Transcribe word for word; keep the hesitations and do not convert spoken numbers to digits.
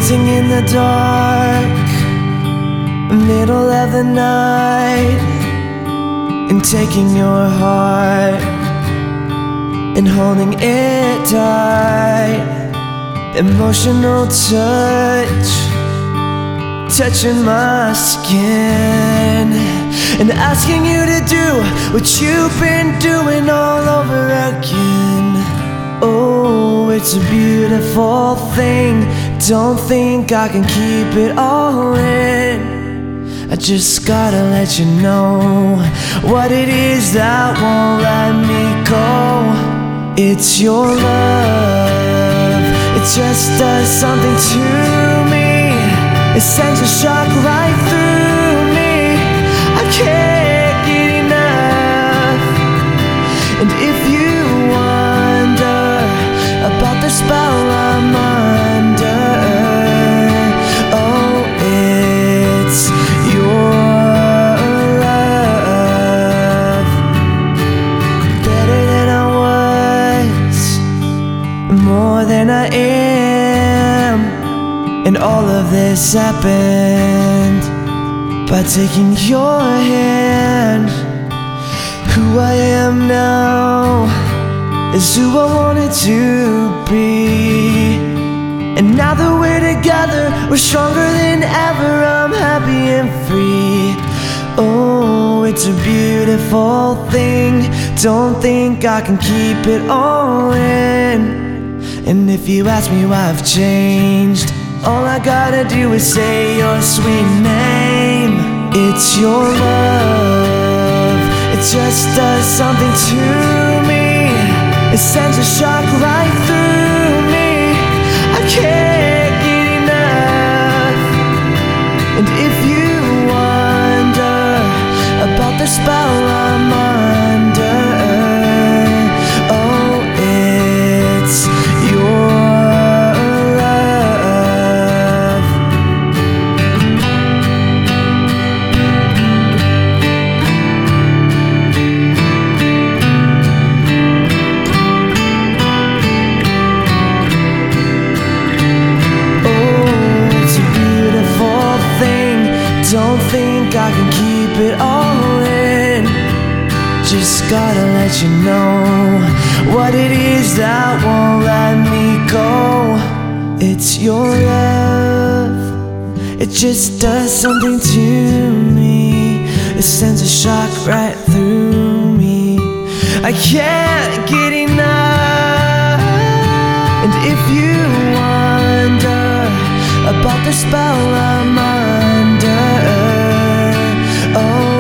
dancing in the dark, middle of the night, and taking your heart and holding it tight. Emotional touch, touching my skin, and asking you to do what you've been doing all over again. Oh, it's a beautiful thing. Don't think I can keep it all in. I just gotta let you know what it is that won't let me go. It's your love, it just does something to me. It sends a shock right through me. I can't get enough. And if you wonder about the spell I'm under, oh, it's your love. Better than I was, more than I am. And all of this happened by taking your hand. Who I am now is who I wanted to be. And now that we're together, we're stronger than ever. I'm happy and free. Oh, it's a beautiful thing. Don't think I can keep it all in. And if you ask me why I've changed, all I gotta do is say your sweet name. It's your love, it just does something to me. It sends a shock right through me. I can't get enough. And if you wonder about the spell I'm under, oh, it's your don't think I can keep it all in. Just gotta let you know what it is that won't let me go. It's your love, it just does something to me. It sends a shock right through me. I can't get enough. And if you wonder about the spell I'm under, oh,